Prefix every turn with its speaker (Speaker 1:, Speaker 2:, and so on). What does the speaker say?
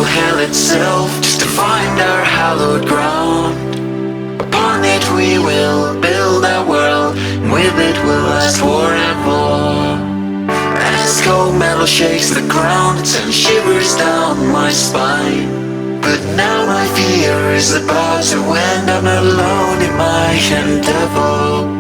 Speaker 1: hell itself, just to find our hallowed ground. Upon it we will build our world, and with it we'll last forever. As cold metal shakes the ground, it sends shivers down my spine. But now my fear is about to end, I'm not alone in my endeavor.